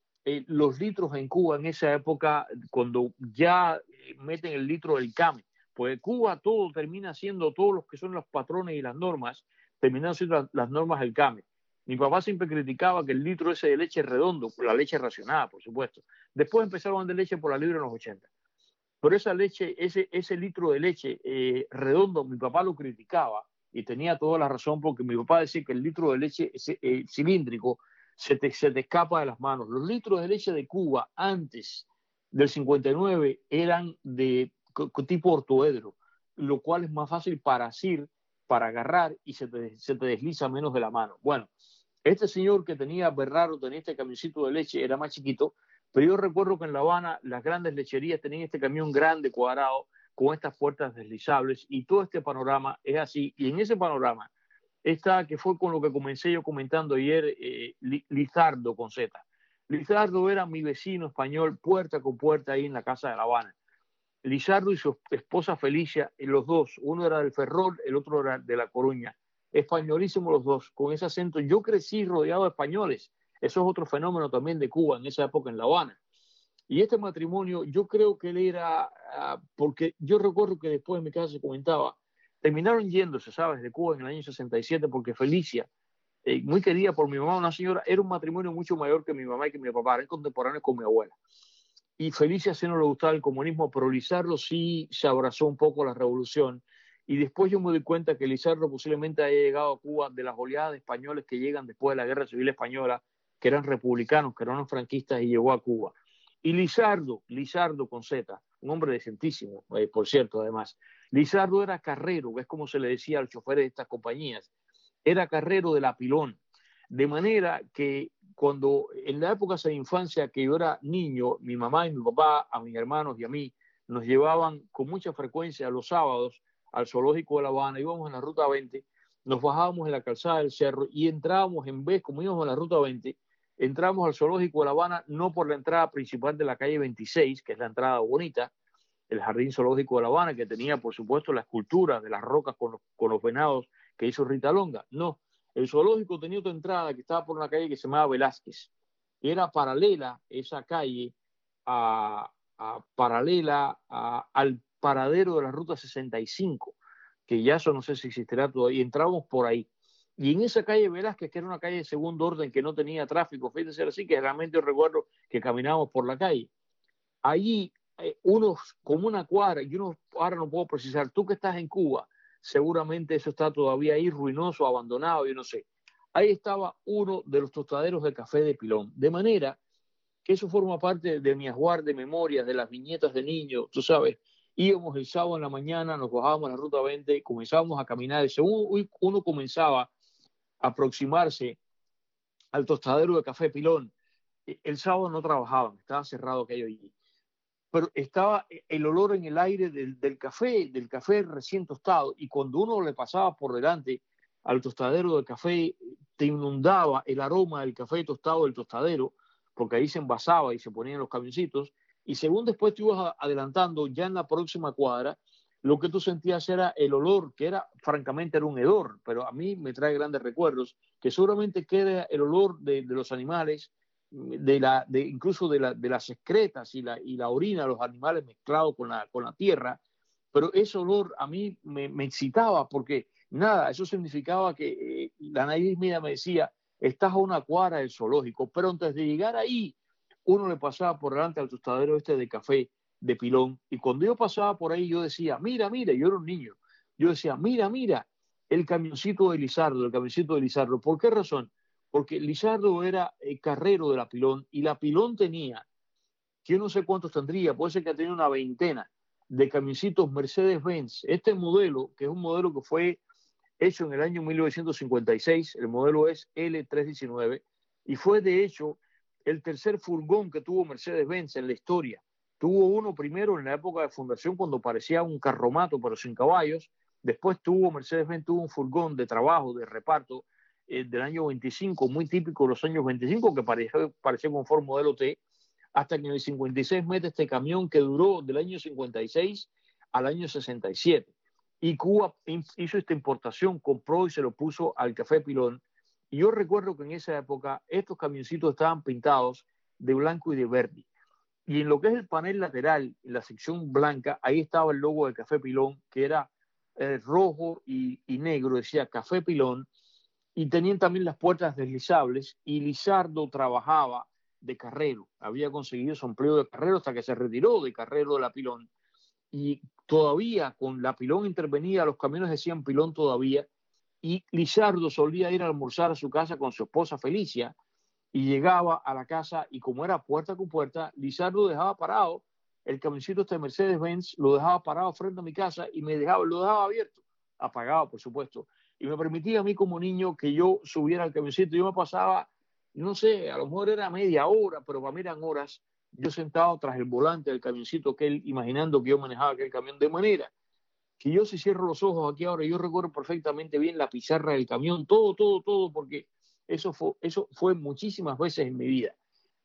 Los litros en Cuba en esa época, cuando ya meten el litro del CAME, pues Cuba todo termina siendo, todos los que son los patrones y las normas, terminan siendo las normas del CAME. Mi papá siempre criticaba que el litro ese de leche redondo, la leche racionada, por supuesto. Después empezaron a vender leche por la libra en los 80. Pero esa leche, ese litro de leche redondo, mi papá lo criticaba y tenía toda la razón, porque mi papá decía que el litro de leche cilíndrico se te escapa de las manos. Los litros de leche de Cuba antes del 59 eran de tipo ortoedro, lo cual es más fácil para asir, para agarrar, y se te desliza menos de la mano. Bueno, este señor que tenía Bernardo, tenía este camioncito de leche, era más chiquito, pero yo recuerdo que en La Habana las grandes lecherías tenían este camión grande, cuadrado, con estas puertas deslizables, y todo este panorama es así. Y en ese panorama está, que fue con lo que comencé yo comentando ayer, Lizardo con Z. Lizardo era mi vecino español, puerta con puerta ahí en la casa de La Habana. Lizardo y su esposa Felicia, los dos, uno era del Ferrol, el otro era de La Coruña, españolísimos los dos, con ese acento. Yo crecí rodeado de españoles, eso es otro fenómeno también de Cuba en esa época en La Habana. Y este matrimonio, yo creo que él era, porque yo recuerdo que después en mi casa se comentaba, terminaron yéndose, ¿sabes?, de Cuba en el año 67, porque Felicia, muy querida por mi mamá, una señora, era un matrimonio mucho mayor que mi mamá y que mi papá, eran contemporáneos con mi abuela. Y Felicia sí no le gustaba el comunismo, pero Lizardo sí se abrazó un poco a la revolución. Y después yo me di cuenta que Lizardo posiblemente haya llegado a Cuba de las oleadas de españoles que llegan después de la Guerra Civil Española, que eran republicanos, que eran franquistas, y llegó a Cuba. Y Lizardo con Z, un hombre decentísimo, por cierto, además. Lizardo era carrero, que es como se le decía al chofer de estas compañías, era carrero de la Pilón. De manera que cuando en la época de infancia que yo era niño, mi mamá y mi papá, a mis hermanos y a mí, nos llevaban con mucha frecuencia los sábados al zoológico de La Habana, íbamos en la ruta 20, nos bajábamos en la calzada del cerro y entrábamos, en vez, como íbamos en la ruta 20, entramos al zoológico de La Habana no por la entrada principal de la calle 26, que es la entrada bonita, el jardín zoológico de La Habana, que tenía, por supuesto, la escultura de las rocas con los venados que hizo Rita Longa. No, el zoológico tenía otra entrada que estaba por una calle que se llamaba Velázquez. Era paralela esa calle paralela al paradero de la ruta 65, que ya eso no sé si existirá todavía. Entramos por ahí. Y en esa calle Velázquez, que era una calle de segundo orden que no tenía tráfico, fíjense así, que realmente yo recuerdo que caminábamos por la calle. Allí, unos como una cuadra, y uno ahora no puedo precisar, tú que estás en Cuba, seguramente eso está todavía ahí ruinoso, abandonado, yo no sé. Ahí estaba uno de los tostaderos de café de Pilón, de manera que eso forma parte de mi ajuar de memorias, de las viñetas de niño, tú sabes. Íbamos el sábado en la mañana, nos bajábamos a la ruta 20, comenzábamos a caminar, y según uno comenzaba a aproximarse al tostadero de café Pilón, el sábado no trabajaban, estaba cerrado aquello allí. Pero estaba el olor en el aire del café recién tostado, y cuando uno le pasaba por delante al tostadero de café, te inundaba el aroma del café tostado del tostadero, porque ahí se envasaba y se ponían los camioncitos, y según después te ibas adelantando, ya en la próxima cuadra, lo que tú sentías era el olor, que era, francamente, era un hedor, pero a mí me trae grandes recuerdos, que seguramente queda el olor de los animales, incluso de las excretas y la orina de los animales mezclado con la tierra, pero ese olor a mí me excitaba, porque nada, eso significaba que la nariz mía me decía, estás a una cuadra del zoológico, pero antes de llegar ahí, uno le pasaba por delante al tostadero este de café de Pilón, y cuando yo pasaba por ahí yo decía, mira, yo era un niño, yo decía, mira, el camioncito de Lizardo. ¿Por qué razón? Porque Lizardo era carrero de la Pilón, y la Pilón tenía, yo no sé cuántos tendría, puede ser que tenía una veintena de camioncitos Mercedes-Benz. Este modelo, que es un modelo que fue hecho en el año 1956, el modelo es L319, y fue de hecho el tercer furgón que tuvo Mercedes-Benz en la historia. Tuvo uno primero en la época de fundación, cuando parecía un carromato pero sin caballos. Después Mercedes-Benz tuvo un furgón de trabajo, de reparto, del año 25, muy típico de los años 25, que parecía con Ford modelo T, hasta que en el 56 mete este camión que duró del año 56 al año 67. Y Cuba hizo esta importación, compró y se lo puso al Café Pilón. Y yo recuerdo que en esa época estos camioncitos estaban pintados de blanco y de verde. Y en lo que es el panel lateral, en la sección blanca, ahí estaba el logo del Café Pilón, que era rojo y negro, decía Café Pilón, y tenían también las puertas deslizables, y Lizardo trabajaba de carrero, había conseguido su empleo de carrero hasta que se retiró de carrero de la Pilón, y todavía con la Pilón intervenía, los camiones decían Pilón todavía, y Lizardo solía ir a almorzar a su casa con su esposa Felicia, y llegaba a la casa, y como era puerta con puerta, Lizardo dejaba parado el camioncito este de Mercedes-Benz, lo dejaba parado frente a mi casa y lo dejaba abierto, apagado por supuesto, y me permitía a mí como niño que yo subiera al camioncito. Yo me pasaba, no sé, a lo mejor era media hora, pero para mí eran horas, yo sentado tras el volante del camioncito, imaginando que yo manejaba aquel camión, de manera que yo, si cierro los ojos aquí ahora, yo recuerdo perfectamente bien la pizarra del camión, todo, porque eso fue muchísimas veces en mi vida.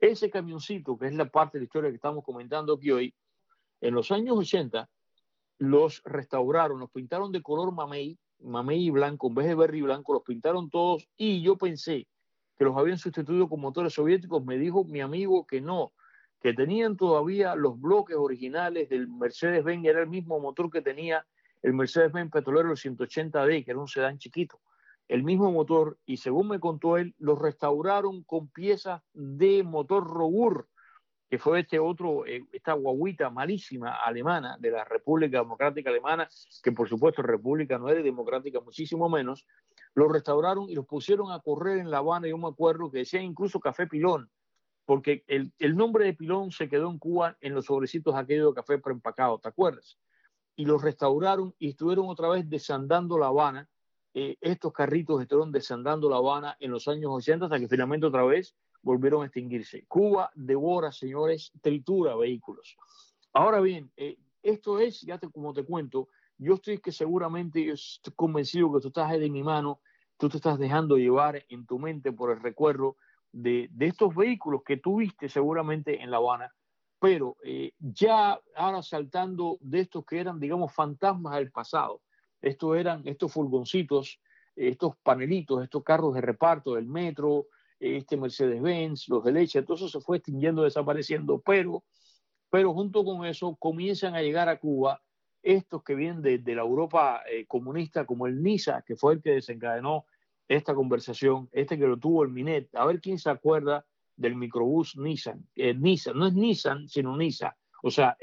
Ese camioncito, que es la parte de la historia que estamos comentando aquí hoy, en los años 80 los restauraron, los pintaron de color mamey blanco, en vez de verde y blanco, los pintaron todos, y yo pensé que los habían sustituido con motores soviéticos. Me dijo mi amigo que no, que tenían todavía los bloques originales del Mercedes-Benz, era el mismo motor que tenía el Mercedes-Benz petrolero, el 180D, que era un sedán chiquito, el mismo motor, y según me contó él, los restauraron con piezas de motor Robur, que fue esta guaguita malísima alemana de la República Democrática Alemana, que por supuesto república no era democrática, muchísimo menos. Los restauraron y los pusieron a correr en La Habana. Yo me acuerdo que decían incluso Café Pilón, porque el nombre de Pilón se quedó en Cuba en los sobrecitos aquellos de café preempacado, ¿te acuerdas? Y los restauraron y estuvieron otra vez desandando La Habana. Estos carritos estuvieron desandando La Habana en los años 80 hasta que finalmente otra vez volvieron a extinguirse. Cuba devora, señores, tritura vehículos. Ahora bien, esto es, como te cuento, yo estoy convencido que tú estás ahí de mi mano, tú te estás dejando llevar en tu mente por el recuerdo de estos vehículos que tú viste seguramente en La Habana, pero ya ahora saltando de estos que eran, digamos, fantasmas del pasado. Estos eran estos furgoncitos, estos panelitos, estos carros de reparto del metro, Mercedes-Benz, los de leche, todo eso se fue extinguiendo, desapareciendo, pero junto con eso comienzan a llegar a Cuba estos que vienen de la Europa comunista, como el NISA, que fue el que desencadenó esta conversación, que lo tuvo el Minet. A ver quién se acuerda del microbús Nissan. Nissan, no es Nissan, sino NISA, o sea,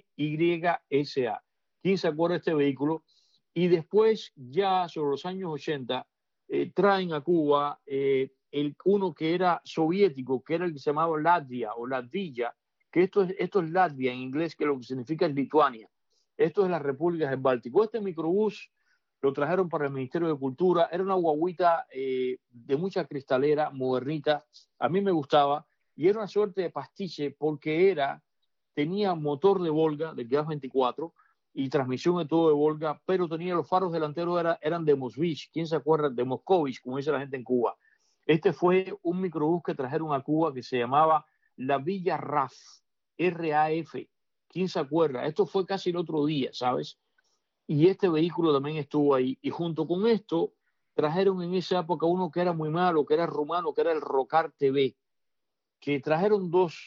NYSA. ¿Quién se acuerda de este vehículo? Y después, ya sobre los años 80, traen a Cuba uno que era soviético, que era el que se llamaba Latvia o Latvia, que esto es Latvia en inglés, que lo que significa es Lituania. Esto es las repúblicas del Báltico. Este microbús lo trajeron para el Ministerio de Cultura. Era una guaguita de mucha cristalera, modernita. A mí me gustaba. Y era una suerte de pastiche porque tenía motor de Volga, del Gas 24, y transmisión de todo de Volga, pero tenía los faros delanteros eran de Mosvich. ¿Quién se acuerda? De Moscovich, como dice la gente en Cuba. Este fue un microbús que trajeron a Cuba que se llamaba la Villa RAF, R-A-F. ¿Quién se acuerda? Esto fue casi el otro día, ¿sabes? Y este vehículo también estuvo ahí. Y junto con esto, trajeron en esa época uno que era muy malo, que era rumano, que era el Rocar TV, que trajeron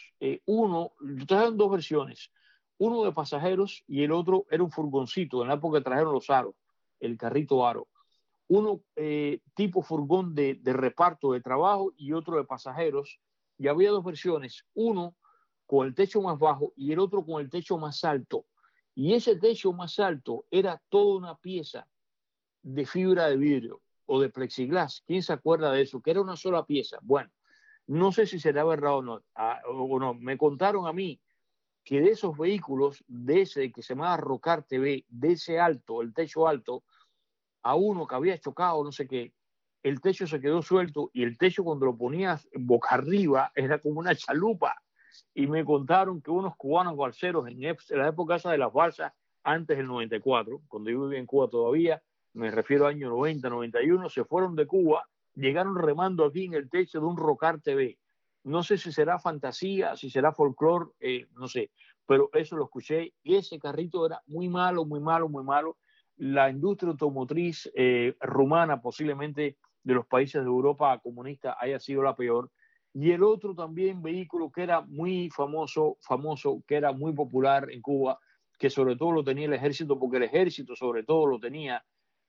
trajeron dos versiones. Uno de pasajeros y el otro era un furgoncito. En la época trajeron los aros, el carrito aro. Uno tipo furgón de reparto de trabajo y otro de pasajeros, y había dos versiones, uno con el techo más bajo y el otro con el techo más alto, y ese techo más alto era toda una pieza de fibra de vidrio o de plexiglas. ¿Quién se acuerda de eso? Que era una sola pieza. Bueno, no sé si será verdad o no, me contaron a mí que de esos vehículos, de ese que se llamaba Rocar TV, de ese alto, el techo alto, a uno que había chocado, no sé qué, el techo se quedó suelto y el techo cuando lo ponías boca arriba era como una chalupa. Y me contaron que unos cubanos balseros en la época esa de las balsas, antes del 94, cuando yo vivía en Cuba todavía, me refiero a años 90, 91, se fueron de Cuba, llegaron remando aquí en el techo de un Rocar TV. No sé si será fantasía, si será folclore, no sé, pero eso lo escuché y ese carrito era muy malo, muy malo, muy malo. La industria automotriz rumana, posiblemente de los países de Europa comunista, haya sido la peor. Y el otro también vehículo que era muy famoso, que era muy popular en Cuba, que sobre todo lo tenía el ejército, porque el ejército sobre todo lo tenía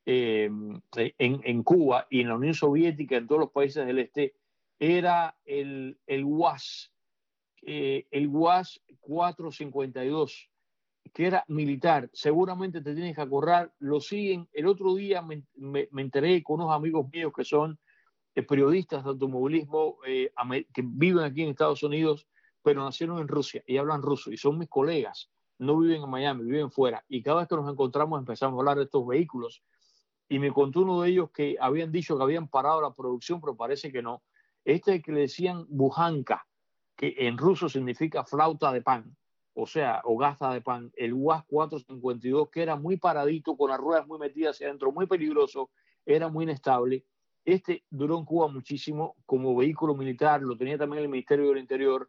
en Cuba y en la Unión Soviética, en todos los países del este, era el UAZ 452, que era militar. Seguramente te tienes que acordar, lo siguen. El otro día me enteré con unos amigos míos que son periodistas de automovilismo que viven aquí en Estados Unidos, pero nacieron en Rusia y hablan ruso, y son mis colegas, no viven en Miami, viven fuera, y cada vez que nos encontramos empezamos a hablar de estos vehículos, y me contó uno de ellos que habían dicho que habían parado la producción, pero parece que no. Este que le decían bujanka, que en ruso significa flauta de pan, o sea, hogaza de pan, el UAZ 452, que era muy paradito, con las ruedas muy metidas hacia adentro, muy peligroso, era muy inestable. Este duró en Cuba muchísimo como vehículo militar, lo tenía también el Ministerio del Interior,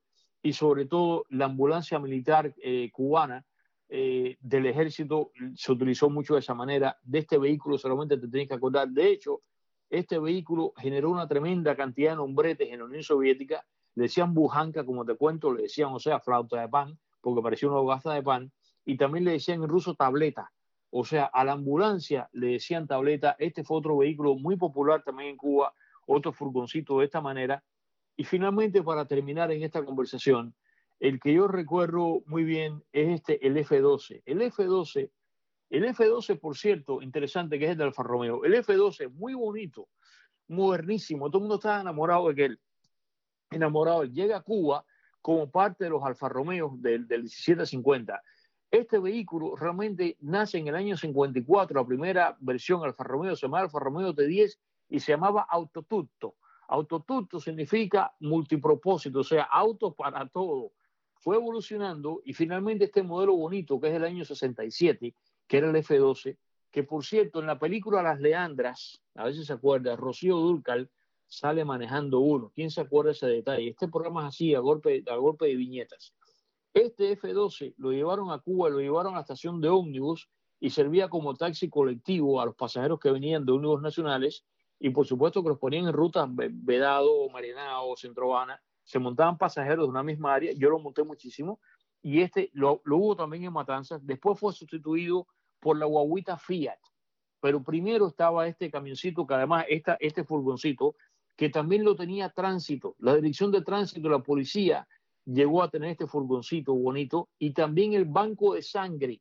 y sobre todo la ambulancia militar cubana del ejército se utilizó mucho de esa manera. De este vehículo solamente te tienes que acordar. De hecho, este vehículo generó una tremenda cantidad de nombretes en la Unión Soviética. Le decían bujanka, como te cuento, le decían, o sea, flauta de pan, porque parecía una hogaza de pan, y también le decían en ruso tableta. O sea, a la ambulancia le decían tableta. Este fue otro vehículo muy popular también en Cuba, otro furgoncito de esta manera. Y finalmente, para terminar en esta conversación, el que yo recuerdo muy bien es el F-12. El F-12, por cierto, interesante, que es el de Alfa Romeo. El F-12, muy bonito, modernísimo. Todo el mundo estaba enamorado de él. Enamorado. Llega a Cuba como parte de los Alfa Romeos del 1750. Este vehículo realmente nace en el año 54. La primera versión Alfa Romeo se llamaba Alfa Romeo T10 y se llamaba Autotutto. Autotutto significa multipropósito, o sea, auto para todo. Fue evolucionando y finalmente este modelo bonito, que es del año 67, que era el F-12, que por cierto en la película Las Leandras, a veces se acuerda, Rocío Dúrcal sale manejando uno. ¿Quién se acuerda de ese detalle? Este programa es así, a golpe de viñetas. Este F-12 lo llevaron a Cuba, lo llevaron a la estación de ómnibus y servía como taxi colectivo a los pasajeros que venían de ómnibus nacionales y por supuesto que los ponían en rutas Vedado, Marinao, Centro Habana. Se montaban pasajeros de una misma área, yo lo monté muchísimo y lo hubo también en Matanzas. Después fue sustituido por la guaguita Fiat, pero primero estaba este camioncito que además este furgoncito que también lo tenía Tránsito, la dirección de tránsito, la policía llegó a tener este furgoncito bonito y también el banco de sangre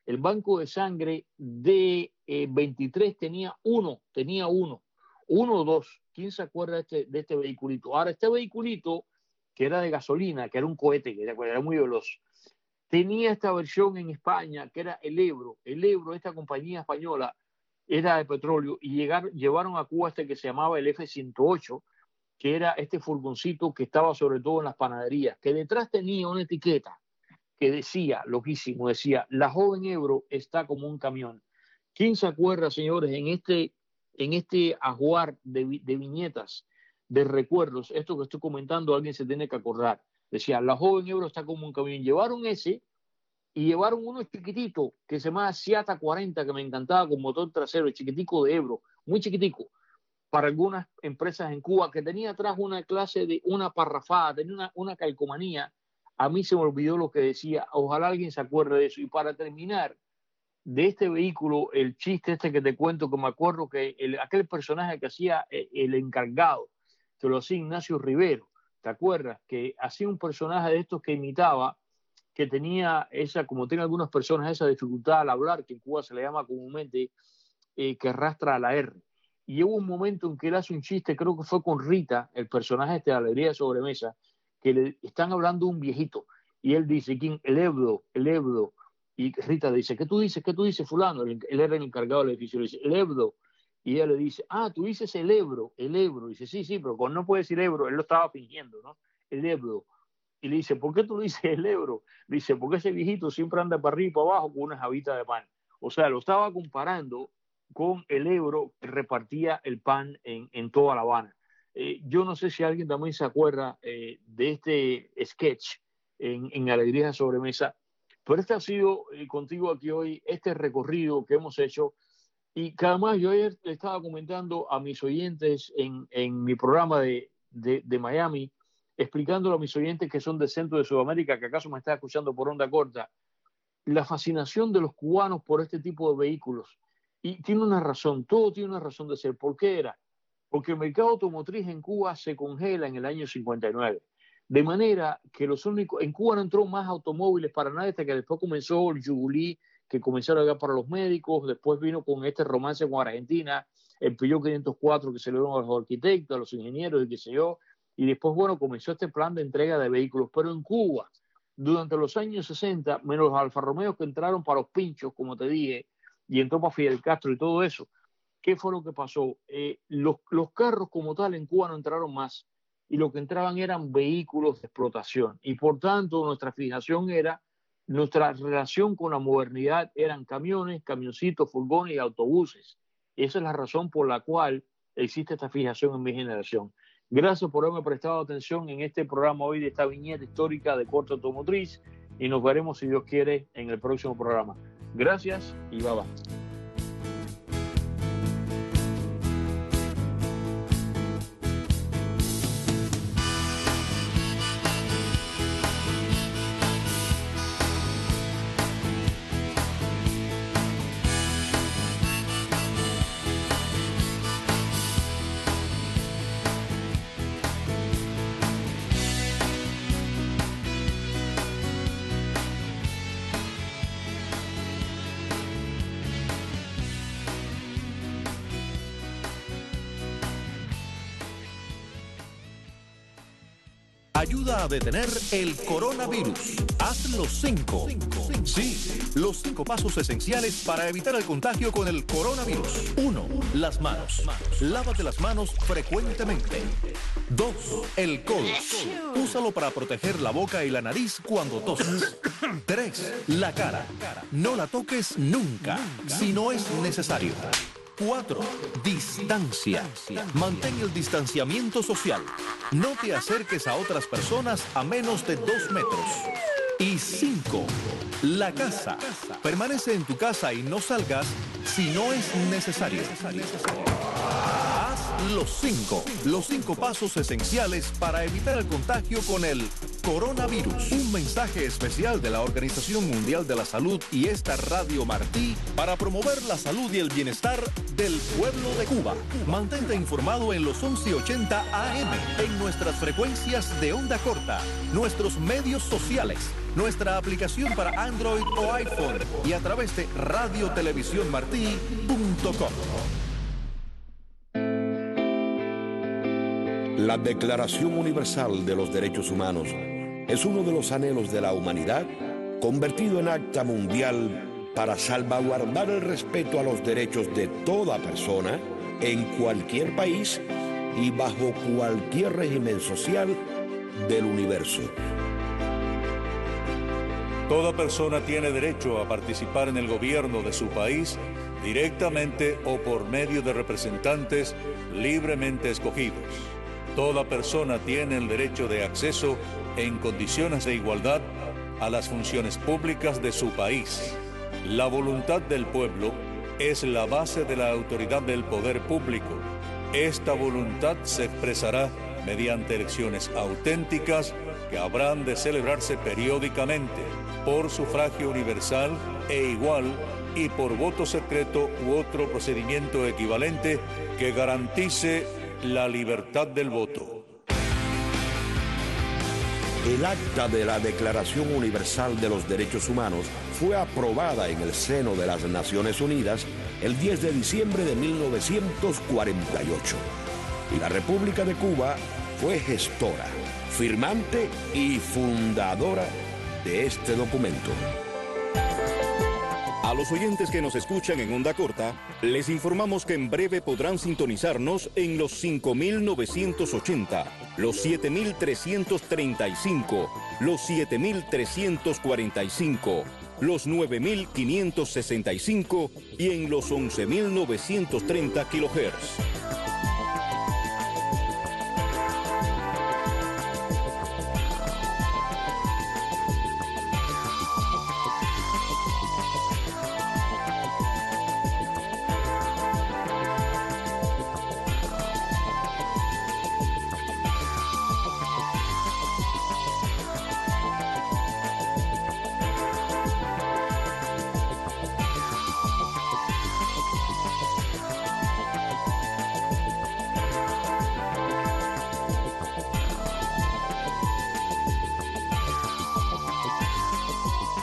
de 23 tenía uno o dos. ¿Quién se acuerda de este vehiculito? Ahora, este vehiculito, que era de gasolina, que era un cohete, que era muy veloz, tenía esta versión en España, que era el Ebro. El Ebro, esta compañía española, era de petróleo, y llevaron a Cuba este que se llamaba el F-108, que era este furgoncito que estaba sobre todo en las panaderías, que detrás tenía una etiqueta que decía, loquísimo, decía, la joven Ebro está como un camión. ¿Quién se acuerda, señores, en este ajuar de viñetas, de recuerdos, esto que estoy comentando, alguien se tiene que acordar? Decía, la joven Ebro está como un camión. Llevaron ese y llevaron uno chiquitito que se llama Seata 40, que me encantaba, con motor trasero, chiquitico de Ebro, muy chiquitico, para algunas empresas en Cuba, que tenía atrás una clase de una parrafada, tenía una calcomanía. A mí se me olvidó lo que decía, ojalá alguien se acuerde de eso. Y para terminar, de este vehículo, el chiste este que te cuento, que me acuerdo que aquel personaje que hacía el encargado, que lo hacía Ignacio Rivero, ¿te acuerdas? Que hacía un personaje de estos que imitaba, que tenía como tienen algunas personas, esa dificultad al hablar, que en Cuba se le llama comúnmente, que arrastra a la R. Y hubo un momento en que él hace un chiste, creo que fue con Rita, el personaje de Alegría de Sobremesa, que le están hablando un viejito, y él dice, ¿quién? El Ebro. Y Rita le dice, ¿qué tú dices, fulano? Él era el encargado del edificio, le dice, el Ebro. Y ella le dice, tú dices el Ebro. Y dice, sí, pero cuando no puede decir Ebro, él lo estaba fingiendo, ¿no? El Ebro. Y le dice, ¿por qué tú dices el Ebro? Dice, porque ese viejito siempre anda para arriba y para abajo con una jabita de pan. O sea, lo estaba comparando con el Ebro que repartía el pan en toda La Habana. Yo no sé si alguien también se acuerda de este sketch en Alegría de Sobremesa, pero este ha sido contigo aquí hoy, este recorrido que hemos hecho, y que además yo ayer le estaba comentando a mis oyentes en mi programa de Miami, explicándolo a mis oyentes que son del centro de Sudamérica, que acaso me está escuchando por onda corta, la fascinación de los cubanos por este tipo de vehículos. Y tiene una razón, todo tiene una razón de ser. ¿Por qué era? Porque el mercado automotriz en Cuba se congela en el año 59. De manera que en Cuba no entró más automóviles para nada, hasta que después comenzó el Yugulí, que comenzaron a llegar para los médicos, después vino con este romance con Argentina, el Peugeot 504 que se le dio a los arquitectos, a los ingenieros y qué sé yo, y después, bueno, comenzó este plan de entrega de vehículos. Pero en Cuba, durante los años 60, menos los Alfa Romeos que entraron para los pinchos, como te dije, y entró para Fidel Castro y todo eso, ¿qué fue lo que pasó? Los carros como tal en Cuba no entraron más, y lo que entraban eran vehículos de explotación, y por tanto nuestra relación con la modernidad eran camiones, camioncitos, furgones y autobuses. Esa es la razón por la cual existe esta fijación en mi generación. Gracias por haberme prestado atención en este programa hoy de esta viñeta histórica de Corte Automotriz y nos veremos, si Dios quiere, en el próximo programa. Gracias y bye bye. Ayuda a detener el coronavirus. Haz los 5. Sí, los 5 pasos esenciales para evitar el contagio con el coronavirus. 1. Las manos. Lávate las manos frecuentemente. 2. El codo. Úsalo para proteger la boca y la nariz cuando toses. 3. La cara. No la toques nunca, si no es necesario. 4. Distancia. Mantén el distanciamiento social. No te acerques a otras personas a menos de 2 metros. Y 5. La casa. Permanece en tu casa y no salgas si no es necesario. Haz los 5. Los 5 pasos esenciales para evitar el contagio con el coronavirus. Un mensaje especial de la Organización Mundial de la Salud y esta Radio Martí para promover la salud y el bienestar del pueblo de Cuba. Mantente informado en los 1180 AM, en nuestras frecuencias de onda corta, nuestros medios sociales, nuestra aplicación para Android o iPhone y a través de radiotelevisiónmartí.com. La Declaración Universal de los Derechos Humanos es uno de los anhelos de la humanidad convertido en acta mundial para salvaguardar el respeto a los derechos de toda persona en cualquier país y bajo cualquier régimen social del universo. Toda persona tiene derecho a participar en el gobierno de su país directamente o por medio de representantes libremente escogidos. Toda persona tiene el derecho de acceso en condiciones de igualdad a las funciones públicas de su país. La voluntad del pueblo es la base de la autoridad del poder público. Esta voluntad se expresará mediante elecciones auténticas que habrán de celebrarse periódicamente por sufragio universal e igual y por voto secreto u otro procedimiento equivalente que garantice la libertad del voto. El acta de la Declaración Universal de los Derechos Humanos fue aprobada en el seno de las Naciones Unidas el 10 de diciembre de 1948. Y la República de Cuba fue gestora, firmante y fundadora de este documento. A los oyentes que nos escuchan en onda corta, les informamos que en breve podrán sintonizarnos en los 5.980, los 7.335, los 7.345, los 9.565 y en los 11.930 kHz.